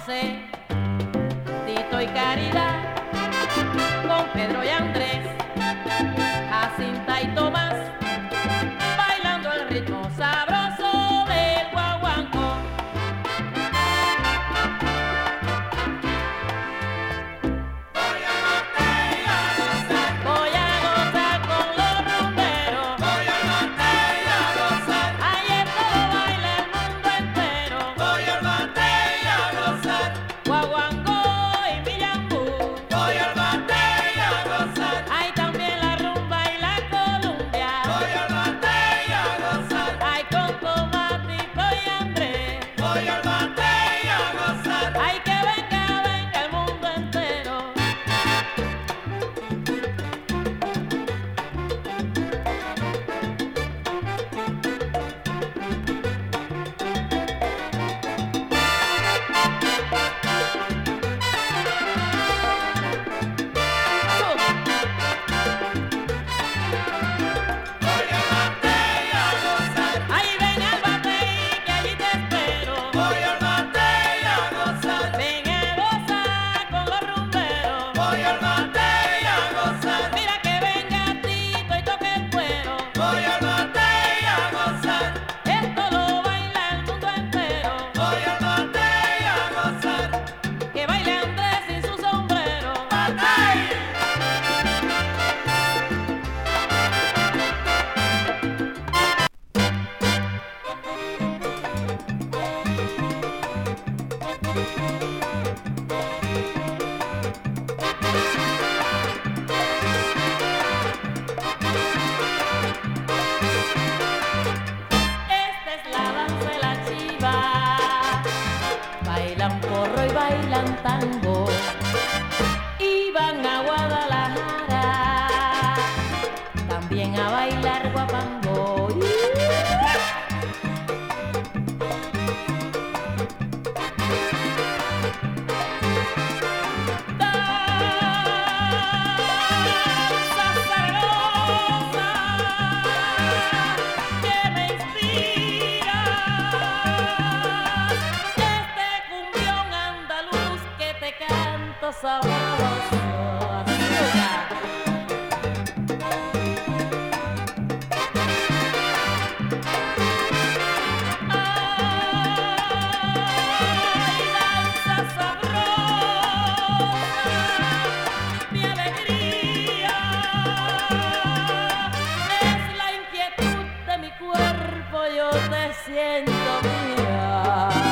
José, Tito y Caridad, con Pedro y Andrés, Jacinta y Tomás, bailando el ritmo sabroso del guaguancó. Voy a gozar con los rumberos, Voy al bate y a gozar, ahí esto lo baila el mundo entero. voy al bate y a gozar, Guaguancó y Millambú, voy al bate y a gozar, hay también la rumba y la columbia. voy al bate y a gozar, Ay, con Tomatito y Andrés. voy al bate y a gozar. Ay, que venga el mundo entero. Voy al bate y a gozar, Ay, ven al batey que allí te espero. voy al bate y a gozar, Ven a gozar con los rumberos. voy al bate y a gozar, Mira que venga Tito y toque el cuero. voy al bate y a gozar, Esto lo baila el mundo entero. voy al bate y a gozar. Que baile Andrés sin su sombrero. ¡Batey! Esta es la danza de la chiva. Bailan porro y bailan tango. Y van a Guadalajara también a bailar guapango. Danza sabrosa que me inspira, este cumbión andaluz que te canto sabroso. Azúcar. Ay, danza sabrosa, mi alegría, es la inquietud de mi cuerpo, yo te siento mía.